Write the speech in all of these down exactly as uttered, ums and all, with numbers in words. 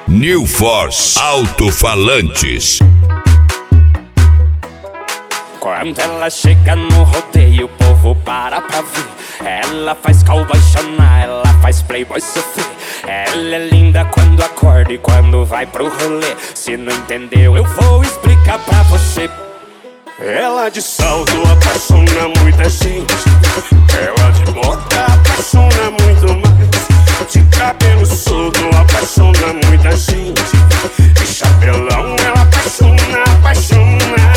New Force Alto-Falantes. Quando ela chega no rodeio, o povo para pra ver. Ela faz cowboy chorar, ela faz playboy sofrer. Ela é linda quando acorda e quando vai pro rolê. Se não entendeu, eu vou explicar pra você. Ela de salto apaixona muita gente. Ela de bota apaixona muito mais. De cabelo solto apaixona muita gente. De chapelão ela apaixona, apaixona.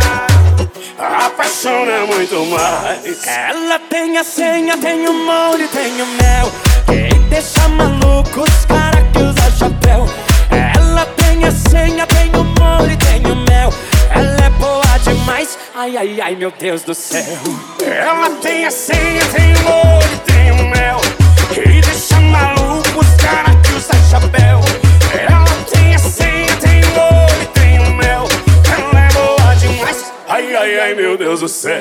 Apaixona muito mais. Ela tem a senha, tem o molde, tem o mel. Quem deixa maluco os cara que usa chapéu. Ela tem a senha, tem o molde, tem o mel. Ela é boa demais, ai, ai, ai, meu Deus do céu. Ela tem a senha, tem o molde, tem o mel. E deixa maluco os cara que usa chapéu. Ela tem a senha, tem o molde, tem o mel. Ela é boa demais, ai, ai, ai, meu Deus do céu.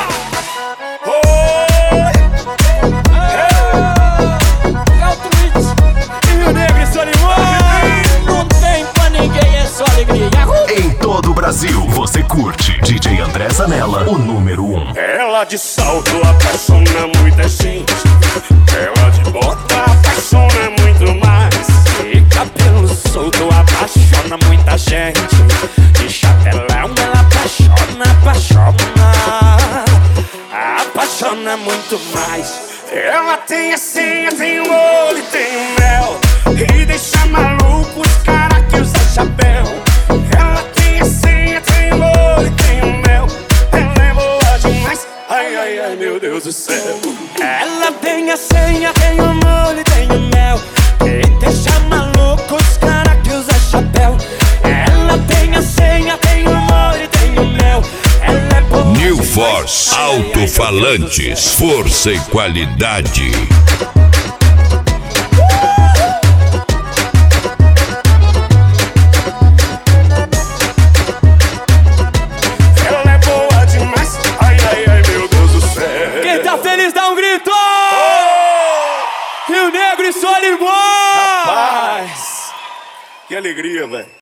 Em todo o Brasil, você curte D J André Zanella, o número um. Ela de salto apaixona muita gente. Ela de bota apaixona muito mais. De cabelo solto apaixona muita gente. De chapelão ela apaixona, apaixona. Apaixona muito mais. Ela tem a senha, tem o olho, tem o mel. E deixa maluco os cara que usa chapéu. Ela tem a senha, tem o olho, tem o mel. Ela é boa demais, ai, ai, ai, meu Deus do céu. Ela tem a senha, tem o molho, tem o mel. E deixa maluco os cara que usa chapéu. Ela tem a senha, tem o molho, tem o mel. Ela é boa New demais, Force ai, ai, ai, Alto-Falantes, força e qualidade. Ela é boa demais, ai, ai, ai, meu Deus do céu. Quem tá feliz dá um grito! Rio Negro e Solimões! Rapaz, que alegria, velho.